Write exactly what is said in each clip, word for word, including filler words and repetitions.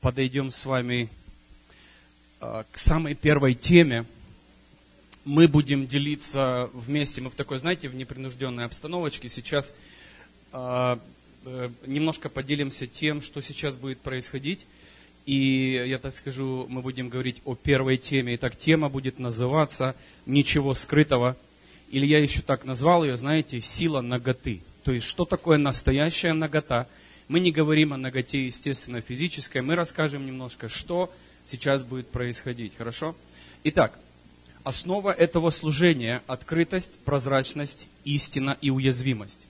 подойдем с вами к самой первой теме. Мы будем делиться вместе, мы в такой, знаете, в непринужденной обстановочке. Сейчас э, э, немножко поделимся тем, что сейчас будет происходить. И я так скажу, мы будем говорить о первой теме. Итак, тема будет называться «Ничего скрытого». Или я еще так назвал ее, знаете, «Сила наготы». То есть, что такое настоящая нагота? Мы не говорим о наготе, естественно, физической. Мы расскажем немножко, что сейчас будет происходить. Хорошо? Итак, основа этого служения – открытость, прозрачность, истина и уязвимость.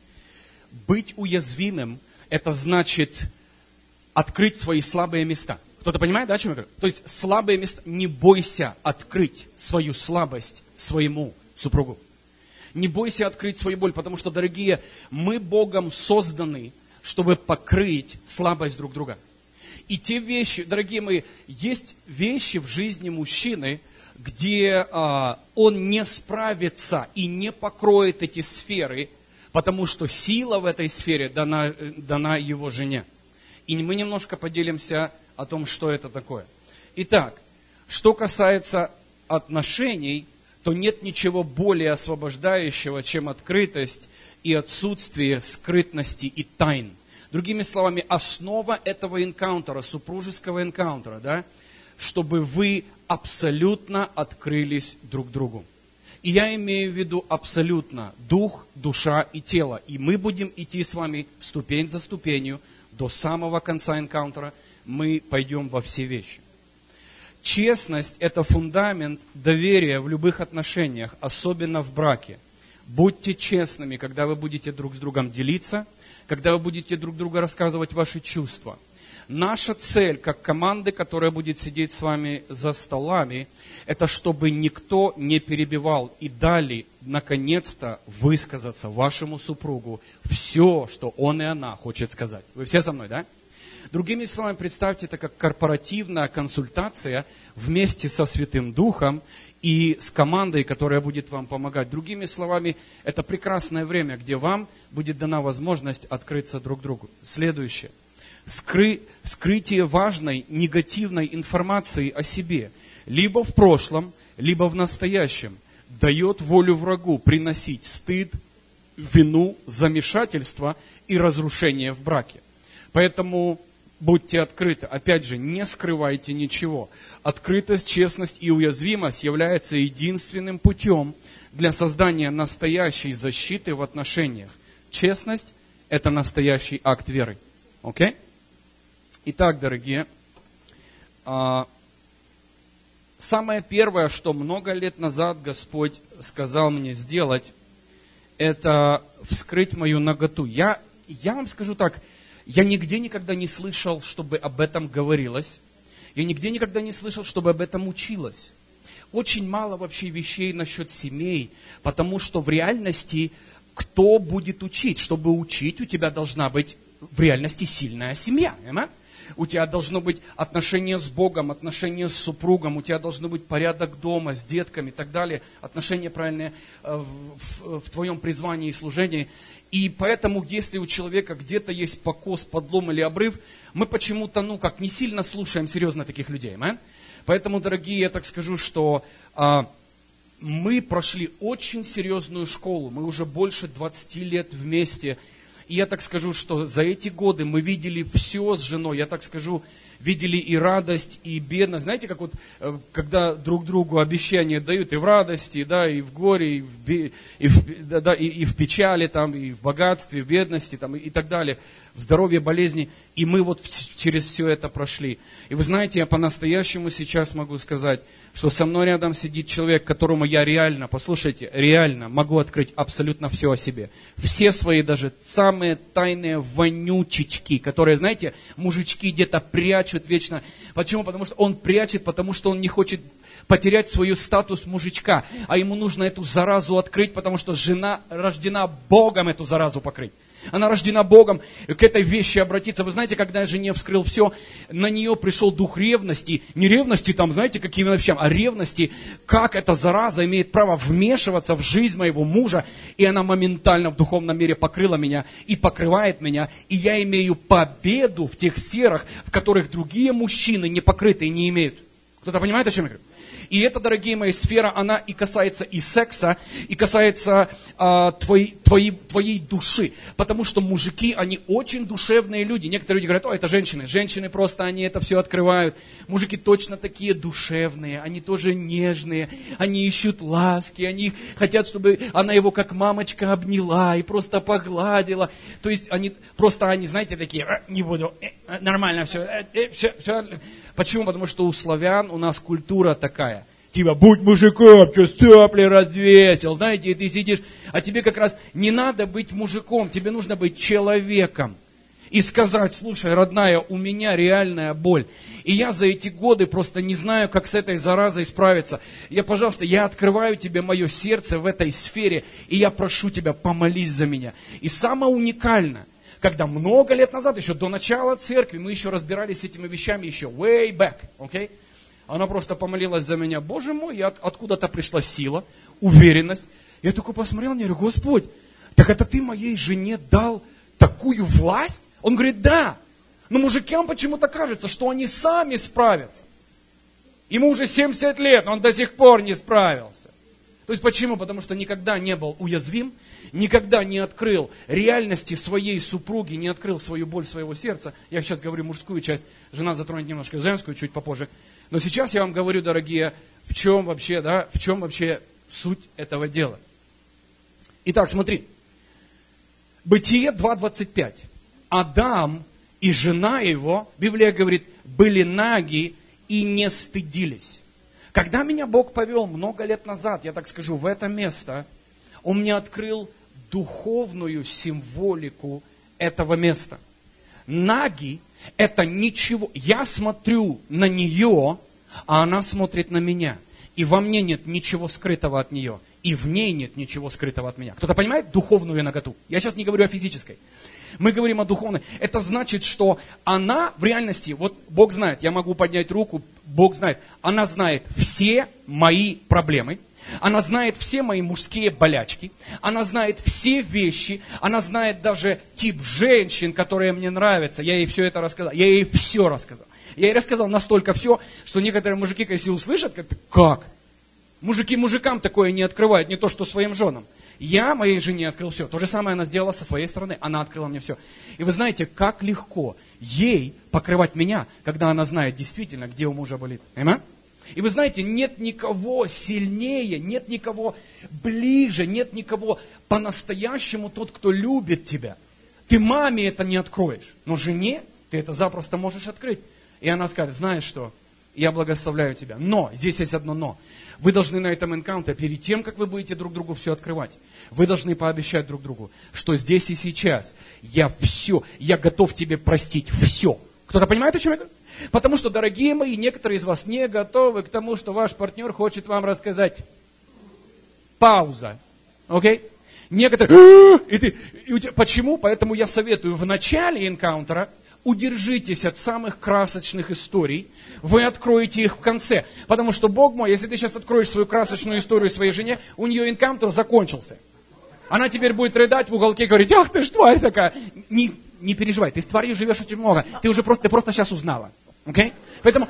Быть уязвимым – это значит открыть свои слабые места. Кто-то понимает, да, о чем я говорю? То есть слабые места. Не бойся открыть свою слабость своему супругу. Не бойся открыть свою боль, потому что, дорогие, мы Богом созданы, чтобы покрыть слабость друг друга. И те вещи, дорогие мои, есть вещи в жизни мужчины, где а, он не справится и не покроет эти сферы, потому что сила в этой сфере дана, дана его жене. И мы немножко поделимся о том, что это такое. Итак, что касается отношений, то нет ничего более освобождающего, чем открытость и отсутствие скрытности и тайн. Другими словами, основа этого энкаунтера, супружеского энкаунтера, да, чтобы вы абсолютно открылись друг другу. И я имею в виду абсолютно дух, душа и тело. И мы будем идти с вами ступень за ступенью до самого конца энкаунтера. Мы пойдем во все вещи. Честность – это фундамент доверия в любых отношениях, особенно в браке. Будьте честными, когда вы будете друг с другом делиться, когда вы будете друг другу рассказывать ваши чувства. Наша цель, как команды, которая будет сидеть с вами за столами, это чтобы никто не перебивал и дали, наконец-то, высказаться вашему супругу все, что он и она хочет сказать. Вы все со мной, да? Другими словами, представьте это как корпоративная консультация вместе со Святым Духом и с командой, которая будет вам помогать. Другими словами, это прекрасное время, где вам будет дана возможность открыться друг другу. Следующее. Скры... Скрытие важной негативной информации о себе, либо в прошлом, либо в настоящем, дает волю врагу приносить стыд, вину, замешательство и разрушение в браке. Поэтому будьте открыты. Опять же, не скрывайте ничего. Открытость, честность и уязвимость являются единственным путем для создания настоящей защиты в отношениях. Честность – это настоящий акт веры. Окей? Итак, дорогие, самое первое, что много лет назад Господь сказал мне сделать, это вскрыть мою наготу. Я, я вам скажу так, я нигде никогда не слышал, чтобы об этом говорилось. Я нигде никогда не слышал, чтобы об этом училось. Очень мало вообще вещей насчет семей, потому что в реальности кто будет учить? Чтобы учить, у тебя должна быть в реальности сильная семья. Понимаете? У тебя должно быть отношения с Богом, отношения с супругом, у тебя должен быть порядок дома, с детками и так далее, отношения правильные в, в, в твоем призвании и служении. И поэтому, если у человека где-то есть покос, подлом или обрыв, мы почему-то, ну, как не сильно слушаем серьезно таких людей. А? Поэтому, дорогие, я так скажу, что а, мы прошли очень серьезную школу, мы уже больше двадцати лет вместе. И я так скажу, что за эти годы мы видели все с женой, я так скажу, видели и радость, и бедность. Знаете, как вот, когда друг другу обещания дают и в радости, да, и в горе, и в, и в, да, и, и в печали, там, и в богатстве, в бедности там, и, и так далее, в здоровье, болезни. И мы вот через все это прошли. И вы знаете, я по-настоящему сейчас могу сказать, что со мной рядом сидит человек, которому я реально, послушайте, реально могу открыть абсолютно все о себе. Все свои даже самые тайные вонючечки, которые, знаете, мужички где-то прячут вечно. Почему? Потому что он прячет, потому что он не хочет потерять свой статус мужичка. А ему нужно эту заразу открыть, потому что жена рождена Богом эту заразу покрыть. она рождена Богом, к этой вещи обратиться. Вы знаете, когда я жене вскрыл все, на нее пришел дух ревности. Не ревности там, знаете, какими вещами, а ревности, как эта зараза имеет право вмешиваться в жизнь моего мужа. И она моментально в духовном мире покрыла меня и покрывает меня. И я имею победу в тех сферах, в которых другие мужчины не покрыты и не имеют. Кто-то понимает, о чем я говорю? И это, дорогие мои, сфера, она и касается и секса, и касается а, твоей, твоей, твоей души. Потому что мужики, они очень душевные люди. Некоторые люди говорят, о, это женщины. Женщины просто, они это все открывают. Мужики точно такие душевные, они тоже нежные, они ищут ласки, они хотят, чтобы она его как мамочка обняла и просто погладила. То есть они просто, они, знаете, такие, не буду, э, нормально все, э, э, все, все. Почему? Потому что у славян у нас культура такая. Типа, будь мужиком, что сопли развесил, знаете, и ты сидишь. А тебе как раз не надо быть мужиком, тебе нужно быть человеком. И сказать, слушай, родная, у меня реальная боль. И я за эти годы просто не знаю, как с этой заразой справиться. Я, пожалуйста, я открываю тебе мое сердце в этой сфере, и я прошу тебя, помолись за меня. И самое уникальное, когда много лет назад, еще до начала церкви, мы еще разбирались с этими вещами, еще way back, okay? Она просто помолилась за меня. Боже мой, я, откуда-то пришла сила, уверенность. Я такой посмотрел на нее, говорю, Господь, так это ты моей жене дал такую власть? Он говорит, да. Но мужикам почему-то кажется, что они сами справятся. Ему уже семьдесят лет, но он до сих пор не справился. То есть почему? Потому что никогда не был уязвим, никогда не открыл реальности своей супруги, не открыл свою боль своего сердца. Я сейчас говорю мужскую часть, жена затронет немножко женскую чуть попозже. Но сейчас я вам говорю, дорогие, в чем вообще, да, в чем вообще суть этого дела. Итак, смотри. Бытие два двадцать пять. Адам и жена его, Библия говорит, были наги и не стыдились. Когда меня Бог повел много лет назад, я так скажу, в это место, Он мне открыл духовную символику этого места. Наги – это ничего. Я смотрю на нее, а она смотрит на меня. И во мне нет ничего скрытого от нее. И в ней нет ничего скрытого от меня. Кто-то понимает духовную наготу? Я сейчас не говорю о физической. Мы говорим о духовной. Это значит, что она в реальности, вот Бог знает, я могу поднять руку, Бог знает, она знает все мои проблемы, она знает все мои мужские болячки, она знает все вещи, она знает даже тип женщин, которые мне нравятся. Я ей все это рассказал, я ей все рассказал. Я ей рассказал настолько все, что некоторые мужики, если услышат, как-то, как? Мужики мужикам такое не открывают, не то что своим женам. Я моей жене открыл все. То же самое она сделала со своей стороны. Она открыла мне все. И вы знаете, как легко ей покрывать меня, когда она знает действительно, где у мужа болит. Понимаете? И вы знаете, нет никого сильнее, нет никого ближе, нет никого по-настоящему тот, кто любит тебя. Ты маме это не откроешь, но жене ты это запросто можешь открыть. И она скажет, знаешь что, я благословляю тебя. Но, здесь есть одно но. Вы должны на этом энкаунтере, перед тем, как вы будете друг другу все открывать, вы должны пообещать друг другу, что здесь и сейчас я все, я готов тебе простить все. Кто-то понимает, о чем я говорю? Потому что, дорогие мои, некоторые из вас не готовы к тому, что ваш партнер хочет вам рассказать. Пауза. Окей? Okay? Некоторые... И ты, и у тебя, почему? Поэтому я советую в начале энкаунтера удержитесь от самых красочных историй, вы откроете их в конце. Потому что, Бог мой, если ты сейчас откроешь свою красочную историю своей жене, у нее энкаунтер закончился. Она теперь будет рыдать в уголке и говорить, ах ты ж тварь такая. Не, не переживай, ты с тварью живешь очень много. Ты уже просто, ты просто сейчас узнала. Okay? Поэтому,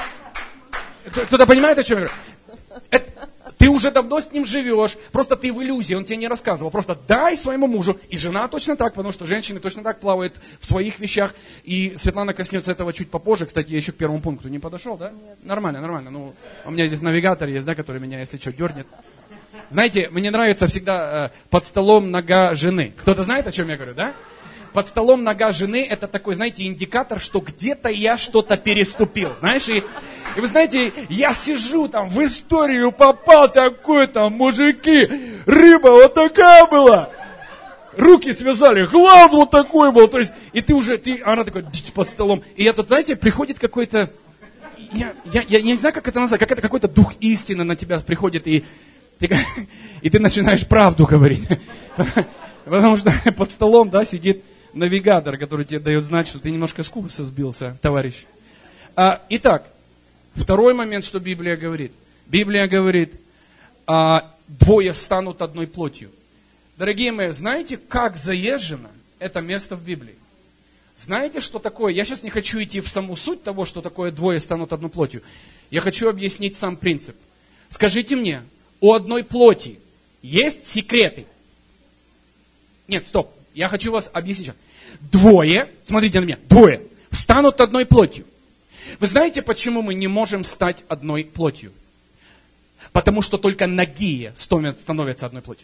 кто-то понимает, о чем я говорю? Это, ты уже давно с ним живешь, просто ты в иллюзии, он тебе не рассказывал. Просто дай своему мужу, и жена точно так, потому что женщины точно так плавают в своих вещах. И Светлана коснется этого чуть попозже. Кстати, я еще к первому пункту не подошел, да? Нет. Нормально, нормально. Ну, у меня здесь навигатор есть, да, который меня, если что, дернет. Знаете, мне нравится всегда э, под столом нога жены. Кто-то знает, о чем я говорю, да? Под столом нога жены, это такой, знаете, индикатор, что где-то я что-то переступил, знаешь, и, и вы знаете, я сижу там, в историю попал такой там, мужики, рыба вот такая была, руки связали, глаз вот такой был, то есть, и ты уже, ты, она такой под столом, и я тут, знаете, приходит какой-то, я, я, я не знаю, как это назвать, как это какой-то дух истины на тебя приходит, и, ты, и ты начинаешь правду говорить. Потому что под столом, да, сидит навигатор, который тебе дает знать, что ты немножко с курса сбился, товарищ. А, итак, второй момент, что Библия говорит. Библия говорит, а, двое станут одной плотью. Дорогие мои, знаете, как заезжено это место в Библии? Знаете, что такое? Я сейчас не хочу идти в саму суть того, что такое двое станут одной плотью. Я хочу объяснить сам принцип. Скажите мне, у одной плоти есть секреты? Нет, стоп. Я хочу вас объяснить. Двое, смотрите на меня, двое станут одной плотью. Вы знаете, почему мы не можем стать одной плотью? Потому что только нагие становятся одной плотью.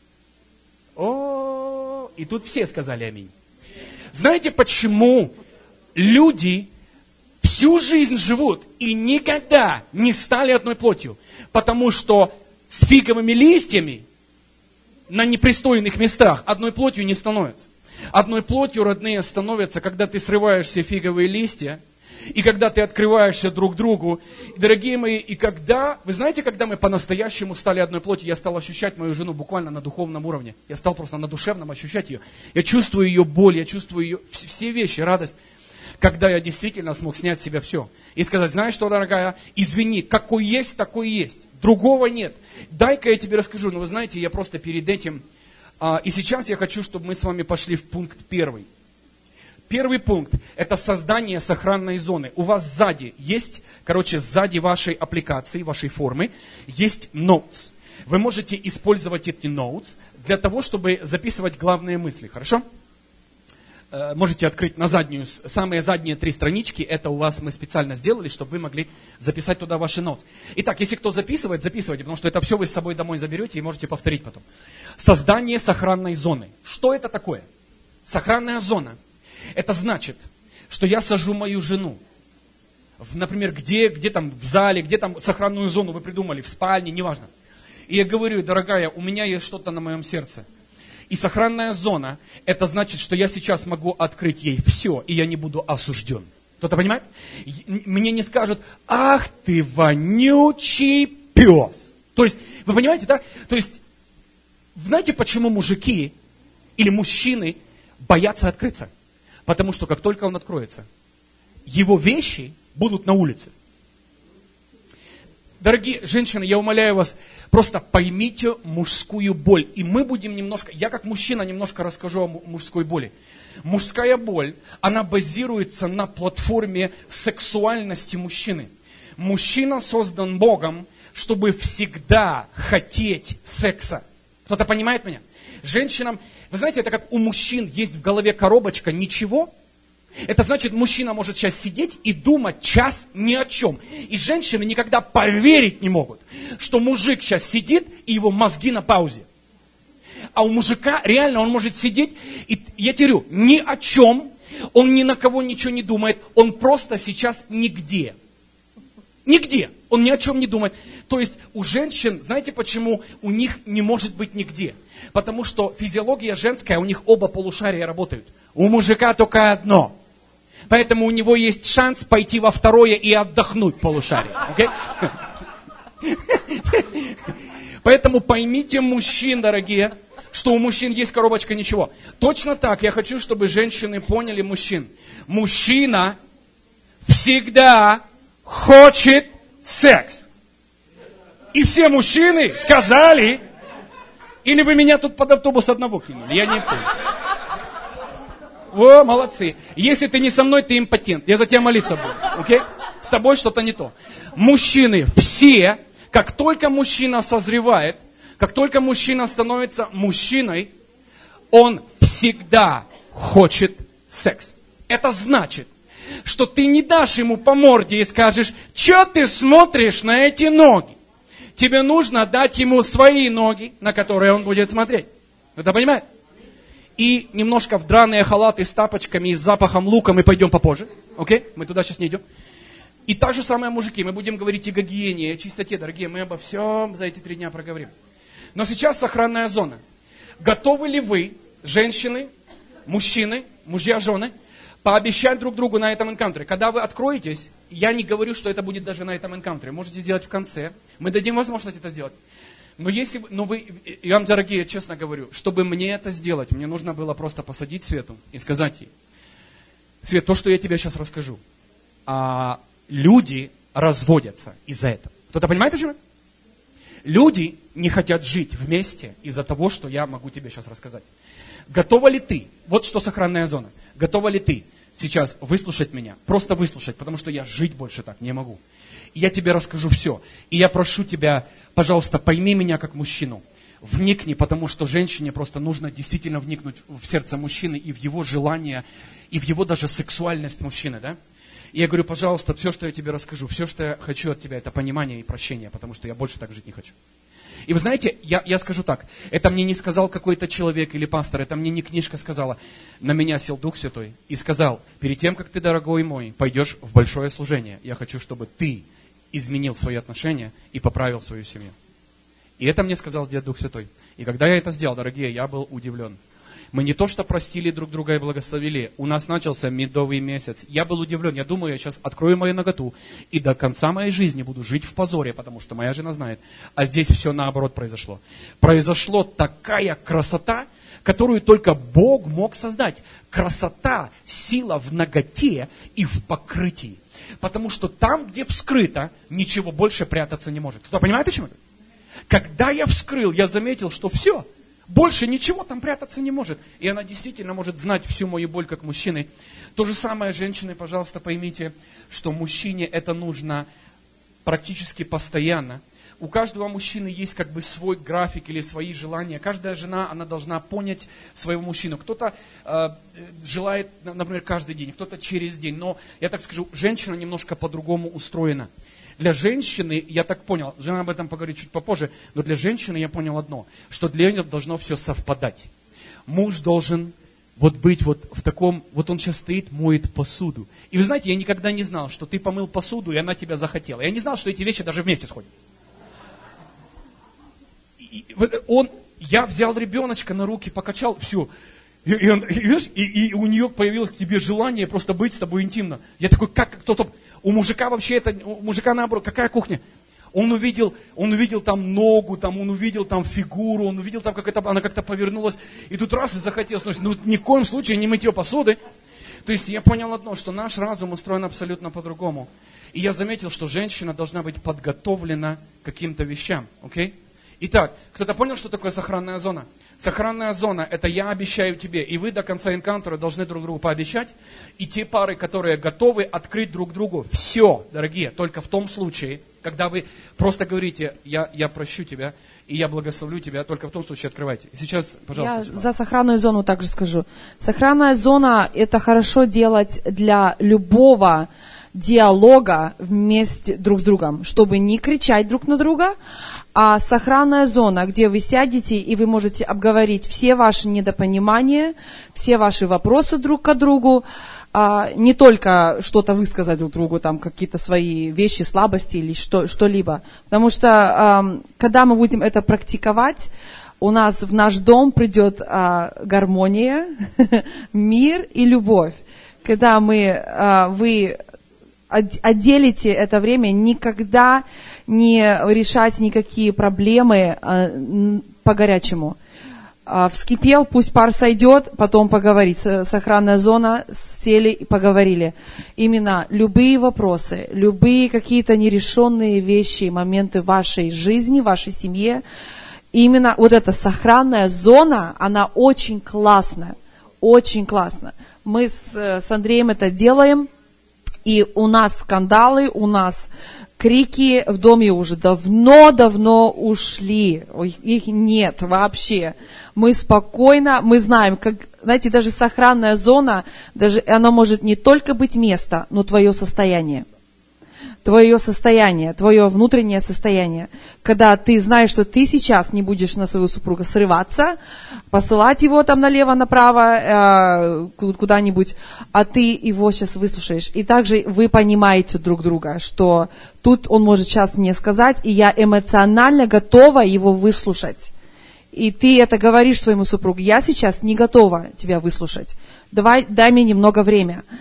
О, и тут все сказали аминь. Знаете, почему люди всю жизнь живут и никогда не стали одной плотью? Потому что с фиговыми листьями на непристойных местах одной плотью не становятся. Одной плотью, родные, становятся, когда ты срываешь все фиговые листья, и когда ты открываешься друг другу. Дорогие мои, и когда, вы знаете, когда мы по-настоящему стали одной плотью, я стал ощущать мою жену буквально на духовном уровне. Я стал просто на душевном ощущать ее. Я чувствую ее боль, я чувствую ее, все вещи, радость. Когда я действительно смог снять с себя все. И сказать, знаешь что, дорогая, извини, какой есть, такой есть. Другого нет. Дай-ка я тебе расскажу. Но вы знаете, я просто перед этим... А, и сейчас я хочу, чтобы мы с вами пошли в пункт первый. Первый пункт – это создание сохранной зоны. У вас сзади есть, короче, сзади вашей аппликации, вашей формы, есть notes. Вы можете использовать эти notes для того, чтобы записывать главные мысли. Хорошо? Можете открыть на заднюю, самые задние три странички, это у вас мы специально сделали, чтобы вы могли записать туда ваши notes. Итак, если кто записывает, записывайте, потому что это все вы с собой домой заберете и можете повторить потом. Создание сохранной зоны. Что это такое? Сохранная зона. Это значит, что я сажу мою жену, в, например, где, где там в зале, где там сохранную зону вы придумали, в спальне, неважно. И я говорю, дорогая, у меня есть что-то на моем сердце. И сохранная зона, это значит, что я сейчас могу открыть ей все, и я не буду осужден. Кто-то понимает? Мне не скажут, ах ты вонючий пес. То есть, вы понимаете, да? То есть, знаете, почему мужики или мужчины боятся открыться? Потому что как только он откроется, его вещи будут на улице. Дорогие женщины, я умоляю вас, просто поймите мужскую боль. И мы будем немножко, я как мужчина немножко расскажу о мужской боли. Мужская боль, она базируется на платформе сексуальности мужчины. Мужчина создан Богом, чтобы всегда хотеть секса. Кто-то понимает меня? Женщинам, вы знаете, это как у мужчин есть в голове коробочка ничего. Это значит, мужчина может сейчас сидеть и думать час ни о чем. И женщины никогда поверить не могут, что мужик сейчас сидит и его мозги на паузе. А у мужика реально он может сидеть, и я тебе говорю, ни о чем, он ни на кого ничего не думает, он просто сейчас нигде. Нигде. Он ни о чем не думает. То есть у женщин, знаете почему у них не может быть нигде? Потому что физиология женская, у них оба полушария работают. У мужика только одно. Поэтому у него есть шанс пойти во второе и отдохнуть полушарие. Okay? Поэтому поймите, мужчин, дорогие, что у мужчин есть коробочка ничего. Точно так я хочу, чтобы женщины поняли мужчин. Мужчина всегда хочет секс. И все мужчины сказали, или вы меня тут под автобус одного кинули, я не понял. О, молодцы. Если ты не со мной, ты импотент. Я за тебя молиться буду. Окей? С тобой что-то не то. Мужчины все, как только мужчина созревает, как только мужчина становится мужчиной, он всегда хочет секс. Это значит, что ты не дашь ему по морде и скажешь, что ты смотришь на эти ноги? Тебе нужно дать ему свои ноги, на которые он будет смотреть. Вы это понимаете? И немножко в драные халаты с тапочками и с запахом лука мы пойдем попозже. Окей? Мы туда сейчас не идем. И так же самое, мужики. Мы будем говорить о гигиене, о чистоте. Дорогие, мы обо всем за эти три дня проговорим. Но сейчас сохранная зона. Готовы ли вы, женщины, мужчины, мужья, жены, пообещать друг другу на этом энкаунтере? Когда вы откроетесь, я не говорю, что это будет даже на этом энкаунтере. Можете сделать в конце. Мы дадим возможность это сделать. Но если вы, но вы, я вам, дорогие, честно говорю, чтобы мне это сделать, мне нужно было просто посадить Свету и сказать ей: Свет, то, что я тебе сейчас расскажу, а, люди разводятся из-за этого. Кто-то понимает, о чем это? Люди не хотят жить вместе из-за того, что я могу тебе сейчас рассказать. Готова ли ты, вот что сохранная зона, готова ли ты сейчас выслушать меня, просто выслушать, потому что я жить больше так не могу. И я тебе расскажу все. И я прошу тебя, пожалуйста, пойми меня как мужчину. Вникни, потому что женщине просто нужно действительно вникнуть в сердце мужчины и в его желания, и в его даже сексуальность мужчины, да? И я говорю, пожалуйста, все, что я тебе расскажу, все, что я хочу от тебя, это понимание и прощение, потому что я больше так жить не хочу. И вы знаете, я, я скажу так, это мне не сказал какой-то человек или пастор, это мне не книжка сказала. На меня сел Дух Святой и сказал: перед тем, как ты, дорогой мой, пойдешь в большое служение, я хочу, чтобы ты изменил свои отношения и поправил свою семью. И это мне сказал сделать Дух Святой. И когда я это сделал, дорогие, я был удивлен. Мы не то что простили друг друга и благословили, у нас начался медовый месяц. Я был удивлен, я думаю, я сейчас открою мою наготу и до конца моей жизни буду жить в позоре, потому что моя жена знает. А здесь все наоборот произошло. Произошла такая красота, которую только Бог мог создать. Красота, сила в наготе и в покрытии. Потому что там, где вскрыто, ничего больше прятаться не может. Кто понимает, почему это? Когда я вскрыл, я заметил, что все, больше ничего там прятаться не может. И она действительно может знать всю мою боль как мужчины. То же самое, женщины, пожалуйста, поймите, что мужчине это нужно практически постоянно. У каждого мужчины есть как бы свой график или свои желания. Каждая жена, она должна понять своего мужчину. Кто-то э, желает, например, каждый день, кто-то через день. Но, я так скажу, женщина немножко по-другому устроена. Для женщины, я так понял, жена об этом поговорит чуть попозже, но для женщины я понял одно, что для нее должно все совпадать. Муж должен вот быть вот в таком, вот он сейчас стоит, моет посуду. И вы знаете, я никогда не знал, что ты помыл посуду, и она тебя захотела. Я не знал, что эти вещи даже вместе сходятся. И он, я взял ребеночка на руки, покачал, все. И, и, он, и, видишь, и, и у нее появилось к тебе желание просто быть с тобой интимно. Я такой, как кто-то... У мужика вообще это, у мужика наоборот, какая кухня? Он увидел, он увидел там ногу, там, он увидел там фигуру, он увидел там, как это, она как-то повернулась. И тут раз и захотелось, ну ни в коем случае не мытье посуды. То есть я понял одно, что наш разум устроен абсолютно по-другому. И я заметил, что женщина должна быть подготовлена к каким-то вещам. Окей? Итак, кто-то понял, что такое сохранная зона? Сохранная зона – это я обещаю тебе, и вы до конца энкаунтера должны друг другу пообещать. И те пары, которые готовы открыть друг другу все, дорогие, только в том случае, когда вы просто говорите, я, я прощу тебя, и я благословлю тебя, только в том случае открывайте. Сейчас, пожалуйста. Я за сохранную зону также скажу. Сохранная зона – это хорошо делать для любого диалога вместе друг с другом, чтобы не кричать друг на друга, а сохранная зона, где вы сядете и вы можете обговорить все ваши недопонимания, все ваши вопросы друг к другу, а не только что-то высказать друг другу, там какие-то свои вещи, слабости или что, что-либо. Потому что а, когда мы будем это практиковать, у нас в наш дом придет а, гармония, мир и любовь. Когда мы, а, вы отделите это время, никогда не решать никакие проблемы а, по-горячему. А, вскипел, пусть пар сойдет, потом поговорить. Сохранная зона, сели и поговорили. Именно любые вопросы, любые какие-то нерешенные вещи, моменты в вашей жизни, в вашей семье, именно вот эта сохранная зона, она очень классная, очень классная. Мы с, с Андреем это делаем. И у нас скандалы, у нас крики в доме уже давно-давно ушли. Их нет вообще. Мы спокойно, мы знаем, как, знаете, даже сохранная зона, даже она может не только быть место, но твое состояние. Твое состояние, твое внутреннее состояние. Когда ты знаешь, что ты сейчас не будешь на своего супруга срываться, посылать его там налево-направо, э, куда-нибудь, а ты его сейчас выслушаешь. И также вы понимаете друг друга, что тут он может сейчас мне сказать, и я эмоционально готова его выслушать. И ты это говоришь своему супругу, я сейчас не готова тебя выслушать. Давай, дай мне немного времени.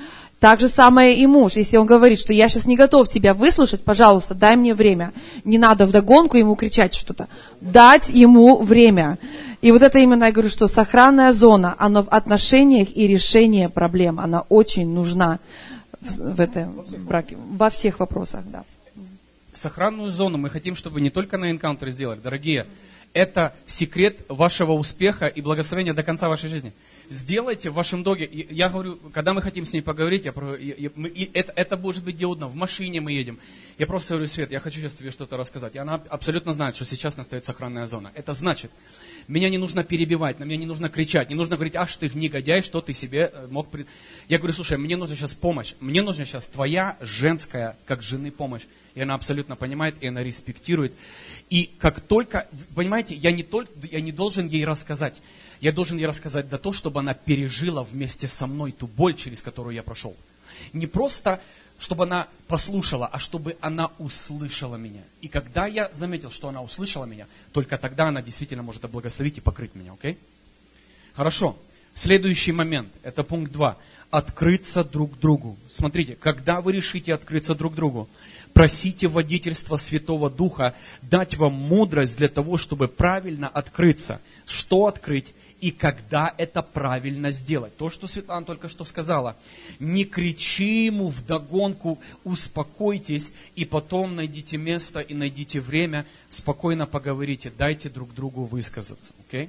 Так же самое и муж. Если он говорит, что я сейчас не готов тебя выслушать, пожалуйста, дай мне время. Не надо вдогонку ему кричать что-то. Дать ему время. И вот это именно, я говорю, что сохранная зона, она в отношениях и решении проблем, она очень нужна в, в этом браке, во всех вопросах, да. Сохранную зону мы хотим, чтобы не только на Encounter сделали, дорогие. Это секрет вашего успеха и благословения до конца вашей жизни. Сделайте в вашем доге, я говорю, когда мы хотим с ней поговорить, я, я, я, мы, и это, это может быть где угодно, в машине мы едем. Я просто говорю: Свет, я хочу сейчас тебе что-то рассказать. И она абсолютно знает, что сейчас настает сохранная зона. Это значит, меня не нужно перебивать, на меня не нужно кричать, не нужно говорить: ах ты негодяй, что ты себе мог... При... Я говорю: слушай, мне нужна сейчас помощь, мне нужна сейчас твоя женская, как жены, помощь. И она абсолютно понимает, и она респектирует. И как только, понимаете, я не, только, я не должен ей рассказать, я должен ей рассказать до того, чтобы она пережила вместе со мной ту боль, через которую я прошел. Не просто, чтобы она послушала, а чтобы она услышала меня. И когда я заметил, что она услышала меня, только тогда она действительно может облагословить и покрыть меня, окей? Хорошо. Следующий момент, это пункт два. Открыться друг другу. Смотрите, когда вы решите открыться друг другу, просите водительства Святого Духа дать вам мудрость для того, чтобы правильно открыться. Что открыть и когда это правильно сделать. То, что Светлана только что сказала. Не кричи ему вдогонку, успокойтесь, и потом найдите место и найдите время, спокойно поговорите, дайте друг другу высказаться. Okay?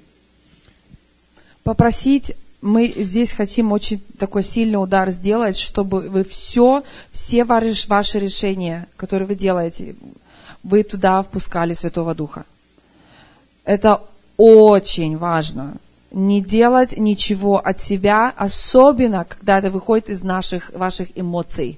Попросить, мы здесь хотим очень такой сильный удар сделать, чтобы вы все, все ваши решения, которые вы делаете, вы туда впускали Святого Духа. Это очень важно. Не делать ничего от себя, особенно когда это выходит из наших, ваших эмоций.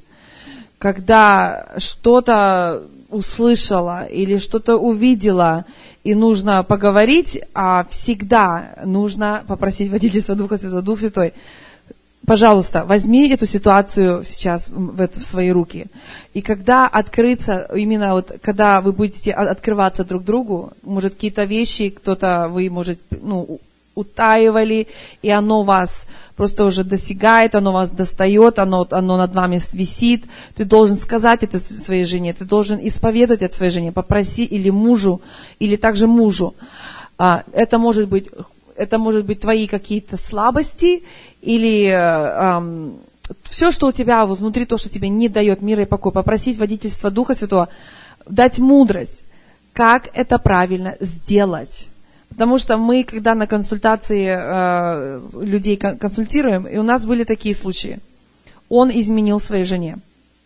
Когда что-то услышала или что-то увидела, и нужно поговорить, а всегда нужно попросить водительства Духа Святого. Дух Святой, пожалуйста, возьми эту ситуацию сейчас в, эту, в свои руки. И когда открыться, именно вот, когда вы будете открываться друг другу, может, какие-то вещи, кто-то, вы, может, ну, утаивали, и оно вас просто уже достигает, оно вас достает, оно, оно над вами висит. Ты должен сказать это своей жене, ты должен исповедовать это своей жене, попроси или мужу, или также мужу. Это может быть, это может быть твои какие-то слабости, или эм, все, что у тебя вот внутри, то, что тебе не дает мира и покоя. Попросить водительства Духа Святого, дать мудрость, как это правильно сделать. Потому что мы, когда на консультации э, людей консультируем, и у нас были такие случаи. Он изменил своей жене.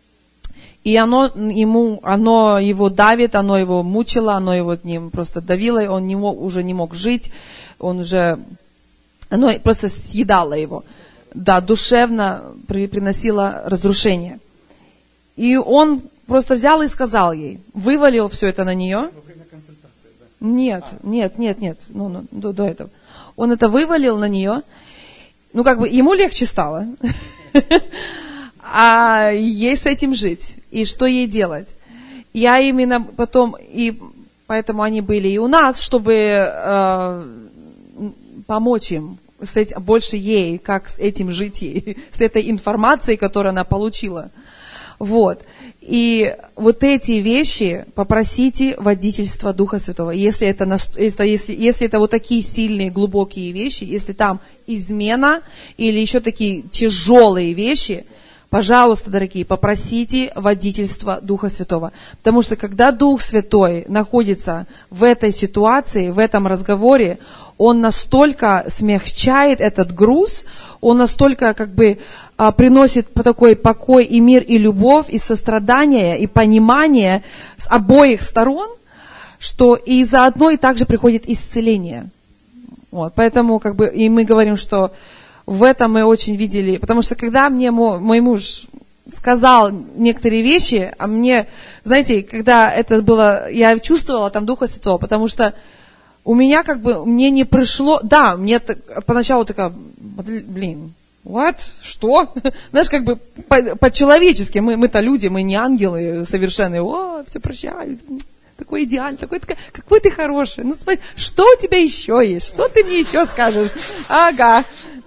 И оно, ему, оно его давит, оно его мучило, оно его ним просто давило, он не мог, уже не мог жить, он уже, оно просто съедало его. Да, душевно при, приносило разрушение. И он просто взял и сказал ей, вывалил все это на нее. Нет, нет, нет, нет, ну, ну до, до этого. Он это вывалил на нее, ну, как бы, ему легче стало, а ей с этим жить, и что ей делать. Я именно потом, и поэтому они были и у нас, чтобы э, помочь им, с этим, больше ей, как с этим жить ей, с этой информацией, которую она получила. Вот. И вот эти вещи попросите водительства Духа Святого. Если это, если, если это вот такие сильные, глубокие вещи, если там измена или еще такие тяжелые вещи, пожалуйста, дорогие, попросите водительства Духа Святого. Потому что когда Дух Святой находится в этой ситуации, в этом разговоре, он настолько смягчает этот груз, он настолько как бы приносит такой покой и мир, и любовь, и сострадание, и понимание с обоих сторон, что и заодно и также приходит исцеление. Вот, поэтому как бы и мы говорим, что в этом мы очень видели, потому что когда мне мой, мой муж сказал некоторые вещи, а мне, знаете, когда это было, я чувствовала там Духа Святого, потому что у меня как бы, мне не пришло, да, мне поначалу такая, блин, what? Что? Знаешь, как бы по- по-человечески, мы, мы-то люди, мы не ангелы совершенные, о, все прощаю, такой идеальный, такой, такой, какой ты хороший, ну смотри, что у тебя еще есть, что ты мне еще скажешь? Ага,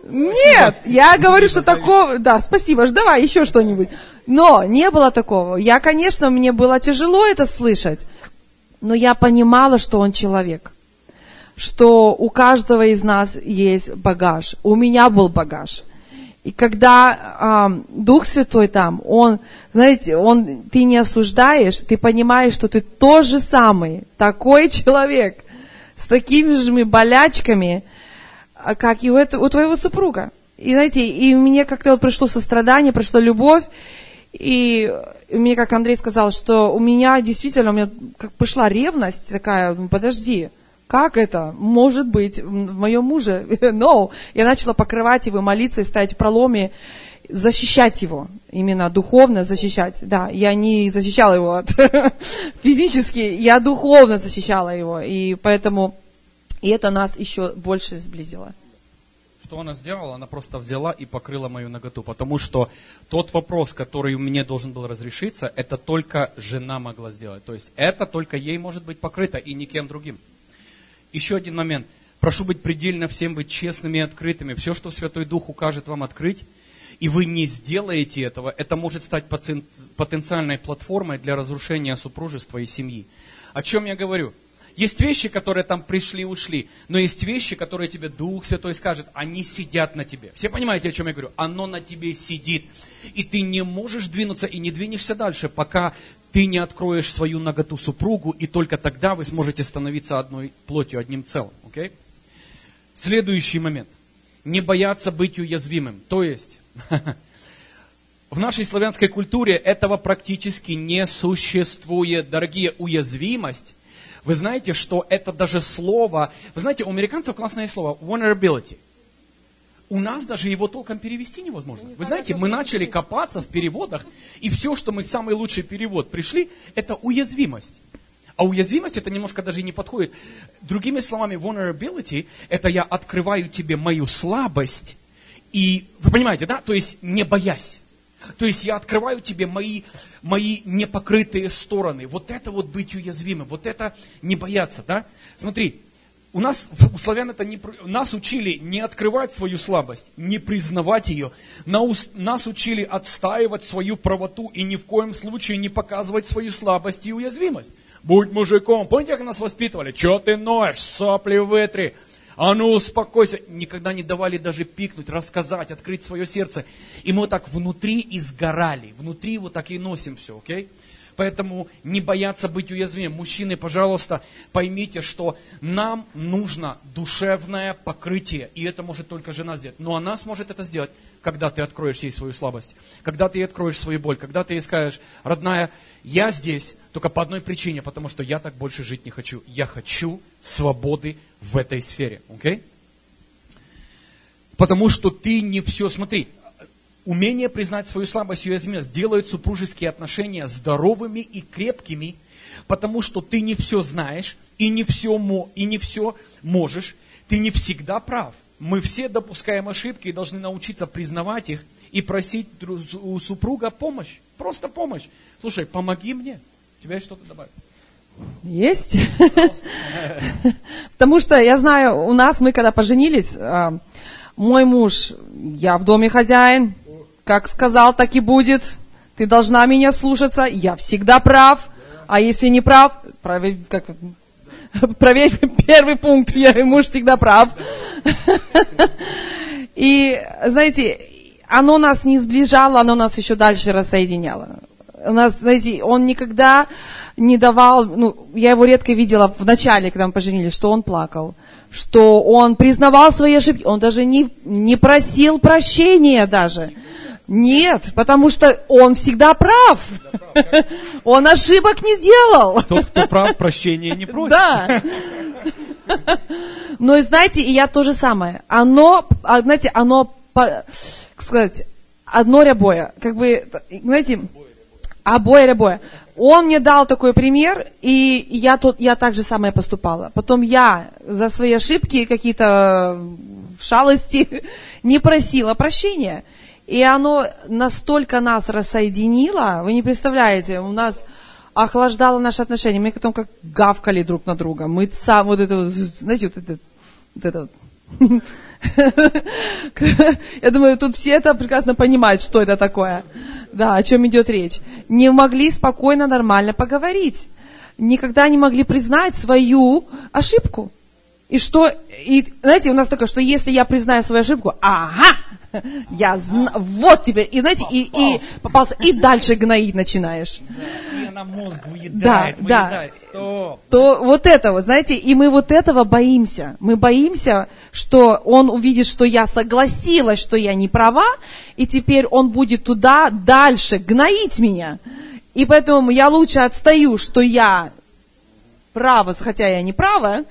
Нет, я говорю, что такого... Да, спасибо, давай еще что-нибудь. Но не было такого. Я, конечно, мне было тяжело это слышать, но я понимала, что он человек. Что у каждого из нас есть багаж. У меня был багаж. И когда э, Дух Святой там, он, знаете, он, ты не осуждаешь, ты понимаешь, что ты тот же самый, такой человек, с такими же болячками, как и у, этого, у твоего супруга. И знаете, и мне как-то вот пришло сострадание, пришла любовь, и мне, как Андрей сказал, что у меня действительно, у меня как пришла ревность такая, подожди, как это может быть в моем муже? No. Я начала покрывать его, молиться и стоять в проломе, защищать его, именно духовно защищать. Да, я не защищала его от физически, я духовно защищала его, и поэтому и это нас еще больше сблизило. Что она сделала? Она просто взяла и покрыла мою наготу, потому что тот вопрос, который мне должен был разрешиться, это только жена могла сделать. То есть это только ей может быть покрыто и никем другим. Еще один момент. Прошу быть предельно всем быть честными и открытыми. Все, что Святой Дух укажет вам открыть, и вы не сделаете этого, это может стать потенциальной платформой для разрушения супружества и семьи. О чем я говорю? Есть вещи, которые там пришли-ушли, но есть вещи, которые тебе Дух Святой скажет, они сидят на тебе. Все понимаете, о чем я говорю? Оно на тебе сидит. И ты не можешь двинуться и не двинешься дальше, пока ты не откроешь свою наготу супругу, и только тогда вы сможете становиться одной плотью, одним целым. Okay? Следующий момент. Не бояться быть уязвимым. То есть, в нашей славянской культуре этого практически не существует. Дорогие, уязвимость. Вы знаете, что это даже слово, вы знаете, у американцев классное слово vulnerability. У нас даже его толком перевести невозможно. Вы знаете, мы начали копаться в переводах, и все, что мы, самый лучший перевод пришли, это уязвимость. А уязвимость это немножко даже не подходит. Другими словами, vulnerability, это я открываю тебе мою слабость, и вы понимаете, да? То есть не боясь. То есть я открываю тебе мои, мои непокрытые стороны. Вот это вот быть уязвимым, вот это не бояться, да? Смотри, у нас, у славян это не, нас учили не открывать свою слабость, не признавать ее. Нас учили отстаивать свою правоту и ни в коем случае не показывать свою слабость и уязвимость. Будь мужиком. Помните, как нас воспитывали? Че ты ноешь? Сопли вытри. А ну успокойся. Никогда не давали даже пикнуть, рассказать, открыть свое сердце. И мы так внутри изгорали. Внутри вот так и носим все, окей? Поэтому не бояться быть уязвимым. Мужчины, пожалуйста, поймите, что нам нужно душевное покрытие. И это может только жена сделать. Но она сможет это сделать, когда ты откроешь ей свою слабость. Когда ты ей откроешь свою боль. Когда ты ей скажешь, родная, я здесь только по одной причине. Потому что я так больше жить не хочу. Я хочу свободы в этой сфере. Okay? Потому что ты не все... Смотри. Умение признать свою слабость и уязвимость делают супружеские отношения здоровыми и крепкими, потому что ты не все знаешь и не все, и не все можешь, ты не всегда прав. Мы все допускаем ошибки и должны научиться признавать их и просить у супруга помощь, просто помощь. Слушай, помоги мне. У тебя есть что-то добавить? Есть. Потому что я знаю, у нас, мы когда поженились, мой муж, я в доме хозяин, как сказал, так и будет. Ты должна меня слушаться, я всегда прав. А если не прав, проверь, как, проверь первый пункт, я муж всегда прав. И, знаете, оно нас не сближало, оно нас еще дальше рассоединяло. У нас, знаете, он никогда не давал, ну, я его редко видела в начале, когда мы поженились, что он плакал, что он признавал свои ошибки, он даже не, не просил прощения даже. Нет, потому что он всегда прав. Он ошибок не сделал. Тот, кто прав, прощения не просит. Да. Но, знаете, и я то же самое. Оно, знаете, оно, как сказать, одно рябое. Как бы, знаете, обои рябое. Он мне дал такой пример, и я, тут, я так же самое поступала. Потом я за свои ошибки, какие-то шалости не просила прощения. И оно настолько нас рассоединило, вы не представляете, у нас охлаждало наши отношения. Мы потом как гавкали друг на друга. Мы сам вот это, знаете, вот это, вот это Я думаю, тут все это прекрасно понимают, что это такое. Да, о чем идет речь. Не могли спокойно, нормально поговорить. Никогда не могли признать свою ошибку. И что, и, знаете, у нас такое, что если я признаю свою ошибку, ага, я знаю, вот тебе, и знаете, и, и попался, и дальше гноить начинаешь. Да, и она мозг выедает, да, выедает, да. стоп. То вот это вот, знаете, и мы вот этого боимся. Мы боимся, что он увидит, что я согласилась, что я не права, и теперь он будет туда дальше гноить меня. И поэтому я лучше отстаю, что я права, хотя я не права,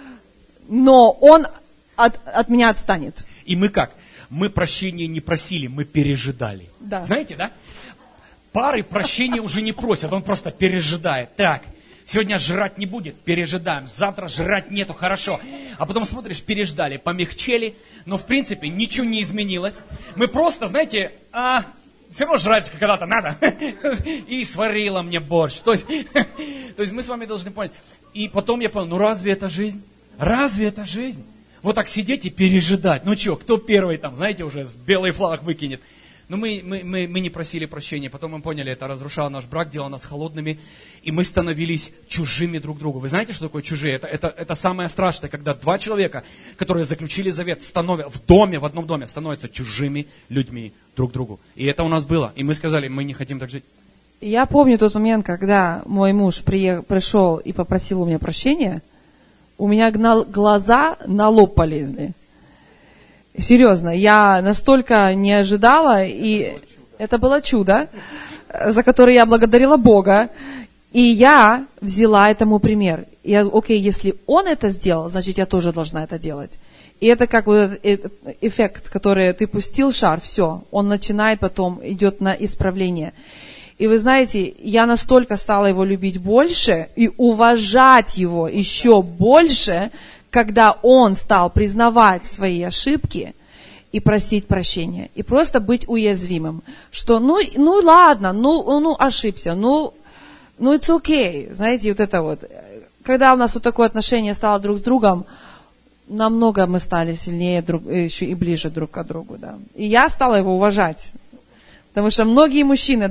но он от, от меня отстанет. И мы как? Мы прощения не просили, мы пережидали. Да. Знаете, да? Пары прощения уже не просят, он просто пережидает. Так, сегодня жрать не будет, пережидаем. Завтра жрать нету, хорошо. А потом смотришь, переждали, помягчели, но в принципе ничего не изменилось. Мы просто, знаете, а, все равно жрать когда-то надо. И сварила мне борщ. То есть, то есть мы с вами должны понять. И потом я понял, ну разве это жизнь? Разве это жизнь? Вот так сидеть и пережидать. Ну что, кто первый там, знаете, уже с белый флаг выкинет. Но мы, мы, мы, мы не просили прощения. Потом мы поняли, это разрушало наш брак, делало нас холодными. И мы становились чужими друг другу. Вы знаете, что такое чужие? Это, это, это самое страшное, когда два человека, которые заключили завет, становятся в доме, в одном доме, становятся чужими людьми друг другу. И это у нас было. И мы сказали, мы не хотим так жить. Я помню тот момент, когда мой муж приехал, пришел и попросил у меня прощения. У меня гнал, глаза на лоб полезли. Серьезно, я настолько не ожидала, и это было чудо, за которое я благодарила Бога. И я взяла этому пример. Я, окей, если он это сделал, значит, я тоже должна это делать. И это как вот этот эффект, который ты пустил шар, все, он начинает потом, идет на исправление. И вы знаете, я настолько стала его любить больше и уважать его еще больше, когда он стал признавать свои ошибки и просить прощения. И просто быть уязвимым. Что ну, ну ладно, ну, ну ошибся, ну, ну it's okay. Знаете, вот это вот. Когда у нас вот такое отношение стало друг с другом, намного мы стали сильнее друг, еще и ближе друг к другу. Да. И я стала его уважать. Потому что многие мужчины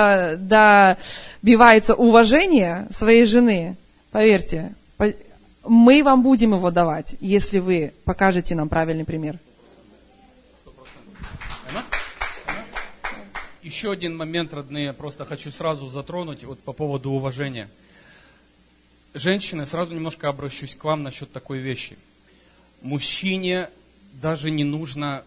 добиваются уважения своей жены. Поверьте, мы вам будем его давать, если вы покажете нам правильный пример. Еще один момент, родные, просто хочу сразу затронуть вот по поводу уважения. Женщины, сразу немножко обращусь к вам насчет такой вещи. Мужчине даже не нужно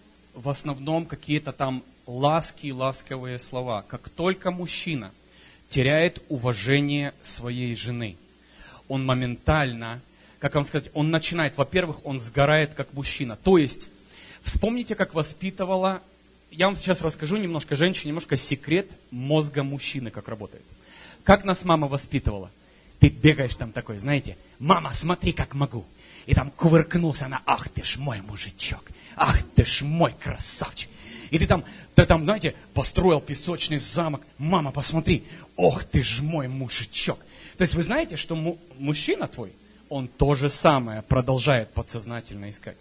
в основном какие-то там ласки и ласковые слова. Как только мужчина теряет уважение своей жены, он моментально, как вам сказать, он начинает, во-первых, он сгорает как мужчина. То есть, вспомните, как воспитывала, я вам сейчас расскажу немножко женщине, немножко секрет мозга мужчины, как работает. Как нас мама воспитывала? Ты бегаешь там такой, знаете, мама, смотри, как могу. И там кувыркнулся она, ах ты ж мой мужичок, ах ты ж мой красавчик. И ты там, ты там, знаете, построил песочный замок. Мама, посмотри, ох ты ж мой мужичок. То есть вы знаете, что му- мужчина твой, он то же самое продолжает подсознательно искать.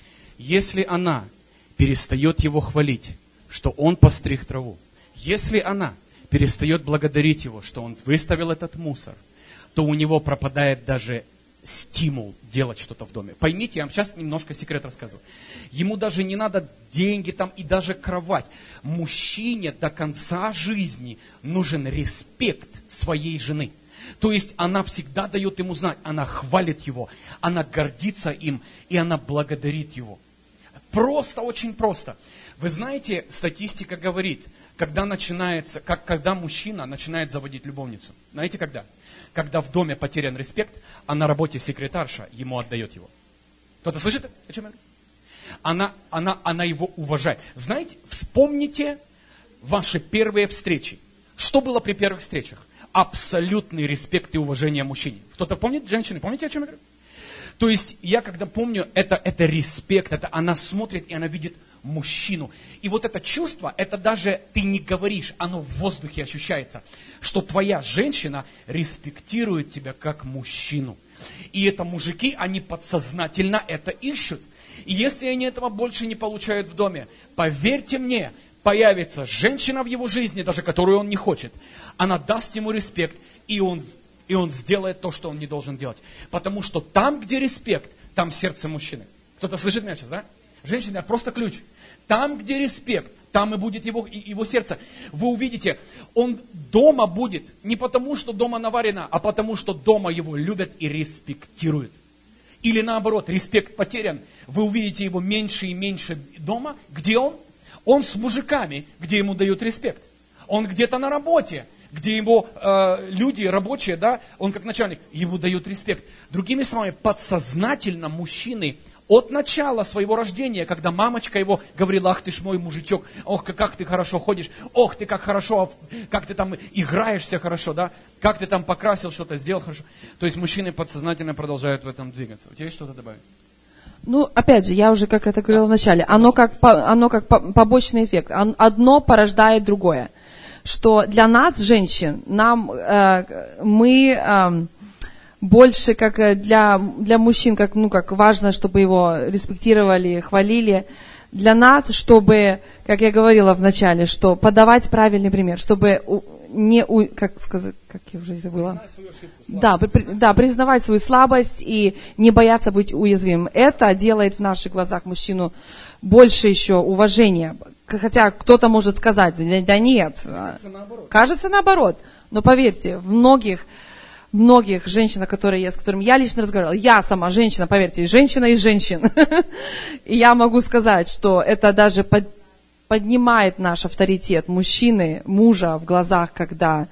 Если она перестает его хвалить, что он постриг траву, если она перестает благодарить его, что он выставил этот мусор, то у него пропадает даже стимул делать что-то в доме. Поймите, я вам сейчас немножко секрет рассказываю. Ему даже не надо деньги там и даже кровать. Мужчине до конца жизни нужен респект своей жены. То есть она всегда дает ему знать, она хвалит его, она гордится им и она благодарит его. Просто, очень просто. Вы знаете, статистика говорит, когда начинается, как, когда мужчина начинает заводить любовницу. Знаете когда? Когда в доме потерян респект, а на работе секретарша ему отдает его. Кто-то слышит, о чем я говорю? Она, она, она его уважает. Знаете, вспомните ваши первые встречи. Что было при первых встречах? Абсолютный респект и уважение мужчине. Кто-то помнит, женщины, помните, о чем я говорю? То есть я когда помню, это, это респект, это она смотрит и она видит мужчину. И вот это чувство, это даже ты не говоришь, оно в воздухе ощущается, что твоя женщина респектирует тебя как мужчину. И это мужики, они подсознательно это ищут. И если они этого больше не получают в доме, поверьте мне, появится женщина в его жизни, даже которую он не хочет. Она даст ему респект, и он, и он сделает то, что он не должен делать. Потому что там, где респект, там сердце мужчины. Кто-то слышит меня сейчас, да? Женщина, просто ключ. Там, где респект, там и будет его, его сердце. Вы увидите, он дома будет не потому, что дома наварено, а потому, что дома его любят и респектируют. Или наоборот, респект потерян, вы увидите его меньше и меньше дома. Где он? Он с мужиками, где ему дают респект. Он где-то на работе, где его э, люди рабочие, да, он как начальник, ему дают респект. Другими словами, подсознательно мужчины от начала своего рождения, когда мамочка его говорила: ах ты ж мой мужичок, ох, как ты хорошо ходишь, ох ты как хорошо, как ты там играешься хорошо, да, как ты там покрасил что-то, сделал хорошо. То есть мужчины подсознательно продолжают в этом двигаться. У тебя есть что-то добавить? Ну, опять же, я уже, как это говорила в начале, оно как, оно как побочный эффект. Одно порождает другое. Что для нас, женщин, нам, э, мы э, больше, как для, для мужчин, как, ну, как важно, чтобы его респектировали, хвалили. Для нас, чтобы, как я говорила в начале, что подавать правильный пример, чтобы не, у, как сказать, как я уже забыла. Да, при, да, признавать свою слабость и не бояться быть уязвимым. Это делает в наших глазах мужчину больше еще уважения. Хотя кто-то может сказать: да нет, кажется наоборот. Кажется наоборот. Но поверьте, в многих, многих женщинах, которые я, с которыми я лично разговаривала, я сама женщина, поверьте, женщина из женщин. И я могу сказать, что это даже под, поднимает наш авторитет мужчины, мужа в глазах, когда,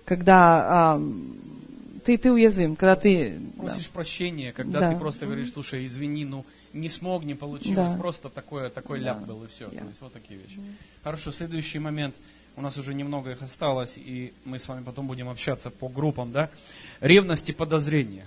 когда а, ты, ты уязвим, когда ты... Просишь да. прощения, когда да. ты просто говоришь: слушай, извини, ну не смог, не получилось, да. просто такое, такой да. ляп был, и все. Yeah. То есть вот такие вещи. Хорошо, следующий момент. У нас уже немного их осталось, и мы с вами потом будем общаться по группам, да? Ревность и подозрение.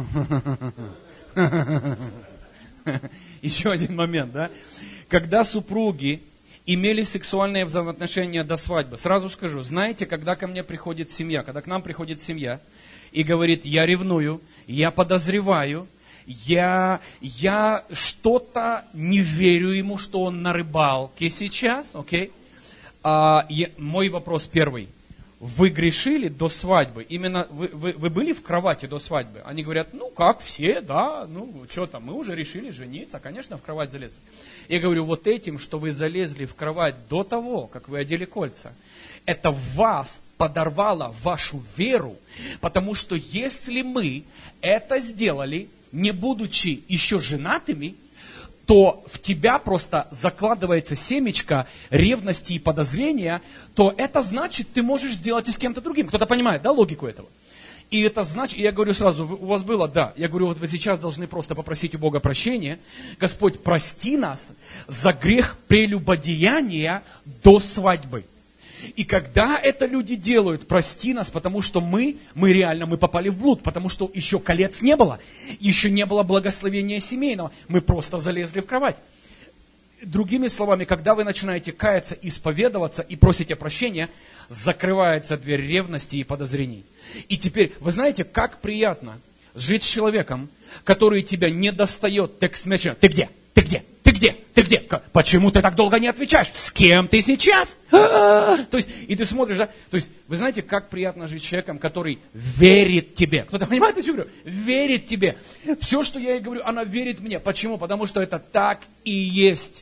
Еще один момент, да? Когда супруги имели сексуальные взаимоотношения до свадьбы. Сразу скажу, знаете, когда ко мне приходит семья, когда к нам приходит семья и говорит: я ревную, я подозреваю, я, я что-то не верю ему, что он на рыбалке сейчас, окей? А, я, мой вопрос первый. Вы грешили до свадьбы? Именно вы, вы, вы были в кровати до свадьбы? Они говорят: ну как все, да, ну что там, мы уже решили жениться, конечно, в кровать залезли. Я говорю: вот этим, что вы залезли в кровать до того, как вы одели кольца, это вас подорвало вашу веру, потому что если мы это сделали, не будучи еще женатыми, то в тебя просто закладывается семечко ревности и подозрения, то это значит, ты можешь сделать и с кем-то другим. Кто-то понимает, да, логику этого? И это значит, и я говорю сразу: у вас было, да, я говорю, вот вы сейчас должны просто попросить у Бога прощения. Господь, прости нас за грех прелюбодеяния до свадьбы. И когда это люди делают, прости нас, потому что мы, мы реально, мы попали в блуд, потому что еще колец не было, еще не было благословения семейного, мы просто залезли в кровать. Другими словами, когда вы начинаете каяться, исповедоваться и просите прощения, закрывается дверь ревности и подозрений. И теперь, вы знаете, как приятно жить с человеком, который тебя не достает текст-месседжа. Ты где? Ты где? Ты где? Ты где? Почему ты так долго не отвечаешь? С кем ты сейчас? То есть, и ты смотришь, да? То есть, вы знаете, как приятно жить с человеком, который верит тебе. Кто-то понимает, о чем я говорю? Верит тебе. Все, что я ей говорю, она верит мне. Почему? Потому что это так и есть.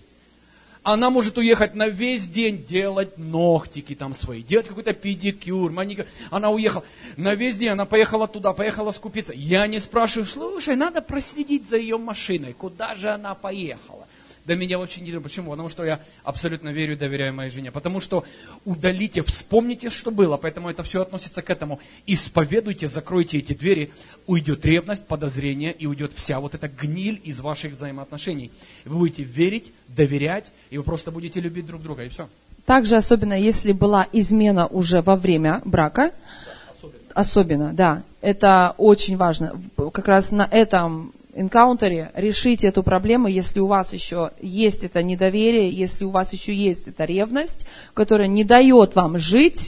Она может уехать на весь день делать ногтики там свои, делать какой-то педикюр, маникюр. Она уехала на весь день, она поехала туда, поехала скупиться. Я не спрашиваю: слушай, надо проследить за ее машиной, куда же она поехала. Да меня вообще не интересует. Почему? Потому что я абсолютно верю и доверяю моей жене. Потому что удалите, вспомните, что было. Поэтому это все относится к этому. Исповедуйте, закройте эти двери. Уйдет ревность, подозрение и уйдет вся вот эта гниль из ваших взаимоотношений. Вы будете верить, доверять, и вы просто будете любить друг друга, и все. Также особенно, если была измена уже во время брака. Да, особенно. Особенно, да. Это очень важно. Как раз на этом энкаунтере решите эту проблему, если у вас еще есть это недоверие, если у вас еще есть эта ревность, которая не дает вам жить,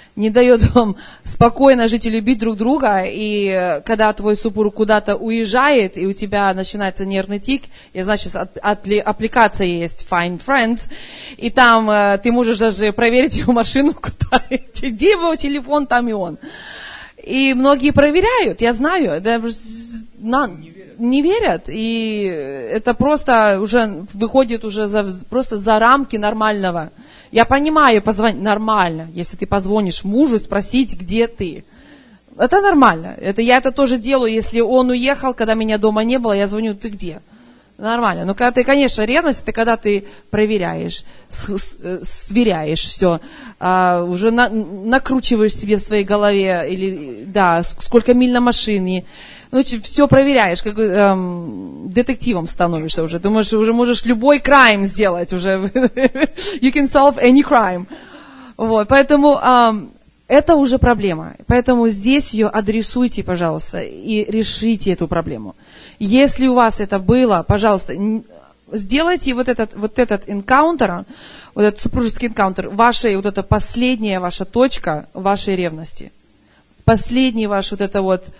не дает вам спокойно жить и любить друг друга, и когда твой супруг куда-то уезжает, и у тебя начинается нервный тик, я знаю, сейчас аппликация есть Find Friends, и там э, ты можешь даже проверить его машину, куда, где его телефон, там и он. И многие проверяют, я знаю, это на, не, верят. не верят, и это просто уже выходит уже за, просто за рамки нормального. Я понимаю, позвонить нормально, если ты позвонишь мужу, спросить, где ты. Это нормально. Это, я это тоже делаю, если он уехал, когда меня дома не было, я звоню, ты где? Нормально. Но когда ты, конечно, ревность, это когда ты проверяешь, сверяешь все, а, уже на, накручиваешь себе в своей голове, или, да, сколько миль на машине. Ну, все проверяешь, как эм, детективом становишься уже. Ты можешь, уже можешь любой crime сделать уже. You can solve any crime. Вот, поэтому эм, это уже проблема. Поэтому здесь ее адресуйте, пожалуйста, и решите эту проблему. Если у вас это было, пожалуйста, сделайте вот этот, вот этот энкаунтер, вот этот супружеский энкаунтер, вашей, вот эта последняя ваша точка вашей ревности. Последний ваш вот это вот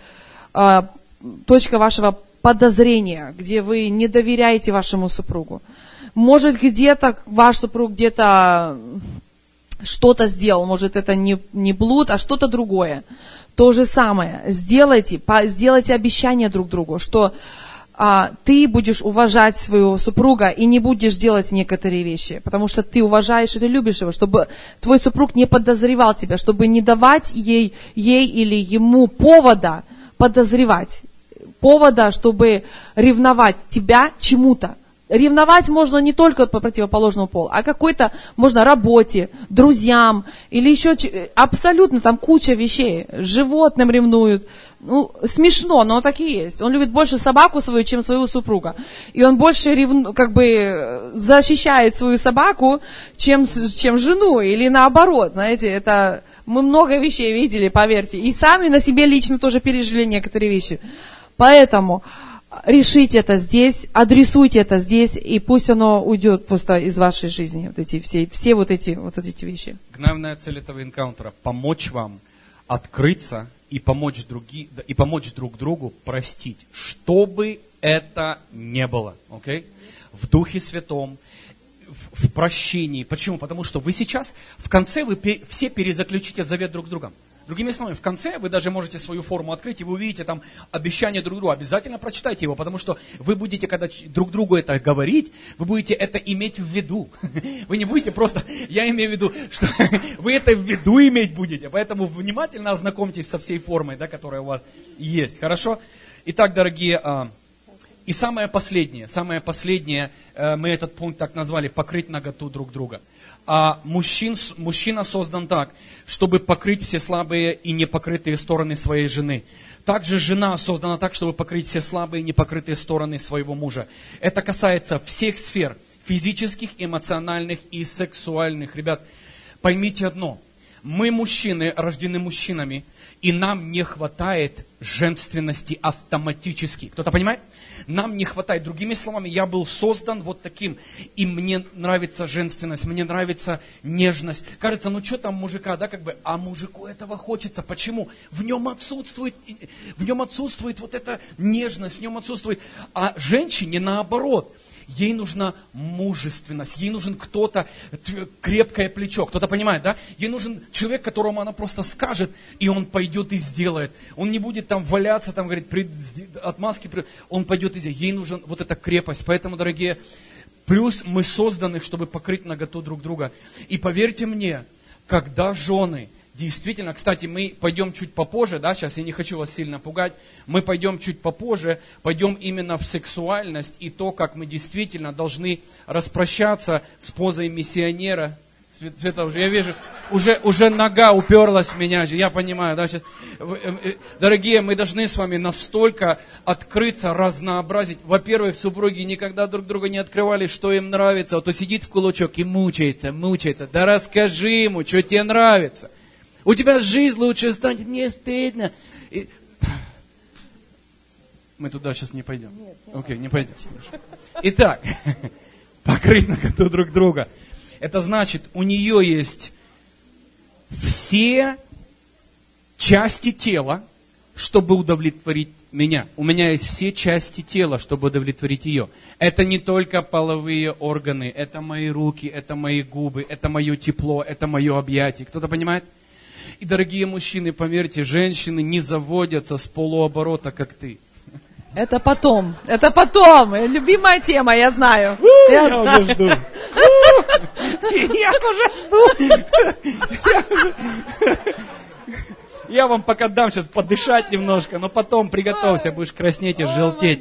точка вашего подозрения, где вы не доверяете вашему супругу. Может, где-то ваш супруг где-то что-то сделал, может, это не, не блуд, а что-то другое. То же самое. Сделайте, по, сделайте обещание друг другу, что а, ты будешь уважать своего супруга и не будешь делать некоторые вещи, потому что ты уважаешь и ты любишь его, чтобы твой супруг не подозревал тебя, чтобы не давать ей, ей или ему повода подозревать, повода, чтобы ревновать тебя чему-то. Ревновать можно не только по противоположному полу, а какой-то, можно работе, друзьям, или еще абсолютно там куча вещей. Животным ревнуют. Ну, смешно, но так и есть. Он любит больше собаку свою, чем своего супруга. И он больше ревну, как бы защищает свою собаку, чем, чем жену, или наоборот. Знаете, это мы много вещей видели, поверьте. И сами на себе лично тоже пережили некоторые вещи. Поэтому решите это здесь, адресуйте это здесь, и пусть оно уйдет просто из вашей жизни, вот эти все, все вот эти, вот эти вещи. Главная цель этого энкаунтера – помочь вам открыться и помочь, други, и помочь друг другу простить, что бы это ни было, okay? В Духе Святом, в, в прощении. Почему? Потому что вы сейчас, в конце вы пер, все перезаключите завет друг с другом. Другими словами, в конце вы даже можете свою форму открыть, и вы увидите там обещание друг другу. Обязательно прочитайте его, потому что вы будете, когда друг другу это говорить, вы будете это иметь в виду. Вы не будете просто, я имею в виду, что вы это в виду иметь будете. Поэтому внимательно ознакомьтесь со всей формой, да, которая у вас есть. Хорошо? Итак, дорогие, и самое последнее, самое последнее, мы этот пункт так назвали, покрыть наготу друг друга. А мужчин, мужчина создан так, чтобы покрыть все слабые и непокрытые стороны своей жены. Также жена создана так, чтобы покрыть все слабые и непокрытые стороны своего мужа. Это касается всех сфер, физических, эмоциональных и сексуальных. Ребят, поймите одно. Мы, мужчины, рождены мужчинами, и нам не хватает женственности автоматически. Кто-то понимает? Нам не хватает. Другими словами, я был создан вот таким, и мне нравится женственность, мне нравится нежность. Кажется, ну что там мужика, да, как бы, а мужику этого хочется. Почему? В нем отсутствует, в нем отсутствует вот эта нежность, в нем отсутствует. А женщине наоборот. Ей нужна мужественность, ей нужен кто-то, крепкое плечо, кто-то понимает, да? Ей нужен человек, которому она просто скажет, и он пойдет и сделает. Он не будет там валяться, там, говорит, при, отмазки, при, он пойдет и сделает. Ей нужна вот эта крепость. Поэтому, дорогие, плюс мы созданы, чтобы покрыть наготу друг друга. И поверьте мне, когда жены... Действительно, кстати, мы пойдем чуть попозже, да, сейчас я не хочу вас сильно пугать, мы пойдем чуть попозже, пойдем именно в сексуальность и то, как мы действительно должны распрощаться с позой миссионера. Света, уже, я вижу, уже, уже нога уперлась в меня, я понимаю, да, сейчас. Дорогие, мы должны с вами настолько открыться, разнообразить. Во-первых, супруги никогда друг друга не открывали, что им нравится, а то сидит в кулачок и мучается, мучается. Да расскажи ему, что тебе нравится. У тебя жизнь лучше станет, мне стыдно. И... Мы туда сейчас не пойдем. Окей, okay, не пойдем. Итак, покрыть наготу друг друга. Это значит, у нее есть все части тела, чтобы удовлетворить меня. У меня есть все части тела, чтобы удовлетворить ее. Это не только половые органы, это мои руки, это мои губы, это мое тепло, это мое объятие. Кто-то понимает? И, дорогие мужчины, поверьте, женщины не заводятся с полуоборота, как ты. Это потом, это потом. Любимая тема, я знаю. У, я я знаю. уже жду. Я уже жду. Я вам пока дам сейчас подышать немножко, но потом приготовься, будешь краснеть и желтеть.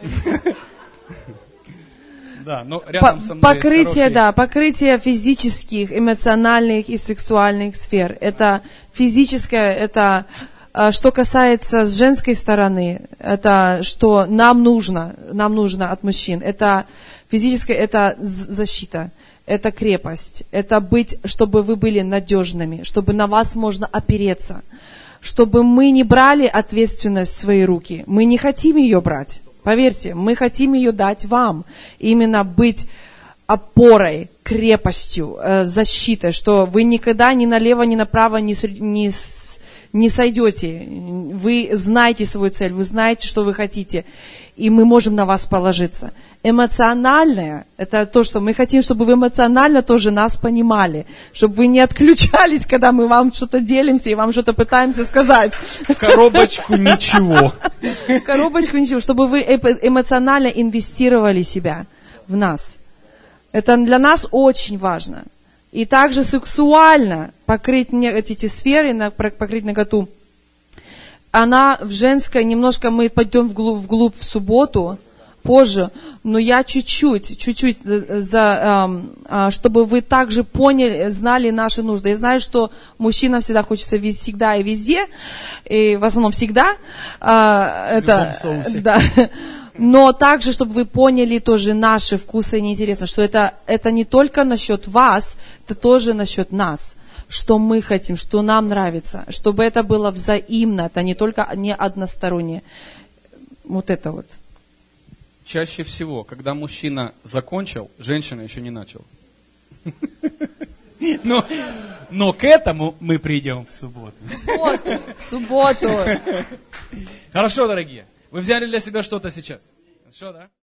Да, но рядом со мной покрытие, есть хороший... да, покрытие физических, эмоциональных и сексуальных сфер. Это физическое, это что касается с женской стороны, это что нам нужно, нам нужно от мужчин. Это физическое, это защита, это крепость, это быть, чтобы вы были надежными, чтобы на вас можно опереться, чтобы мы не брали ответственность в свои руки. Мы не хотим ее брать. Поверьте, мы хотим ее дать вам. Именно быть опорой, крепостью, э, защитой, что вы никогда ни налево, ни направо не, не, не сойдете. Вы знаете свою цель, вы знаете, что вы хотите. И мы можем на вас положиться. Эмоциональное, это то, что мы хотим, чтобы вы эмоционально тоже нас понимали. Чтобы вы не отключались, когда мы вам что-то делимся и вам что-то пытаемся сказать. Коробочку ничего. Коробочку ничего. Чтобы вы эмоционально инвестировали себя в нас. Это для нас очень важно. И также сексуально покрыть эти сферы, покрыть наготу. Она в женской, немножко мы пойдем вглубь, вглубь в субботу, позже, но я чуть-чуть, чуть-чуть, за, э, чтобы вы также поняли, знали наши нужды. Я знаю, что мужчинам всегда хочется всегда и везде, и в основном всегда. Э, это, да. Но также, чтобы вы поняли тоже наши вкусы и интересы, что это, это не только насчет вас, это тоже насчет нас. Что мы хотим, что нам нравится, чтобы это было взаимно, это не только не одностороннее. Вот это вот. Чаще всего, когда мужчина закончил, женщина еще не начала. Но, но к этому мы придем в субботу. Субботу, субботу. Хорошо, дорогие. Вы взяли для себя что-то сейчас? Хорошо, да?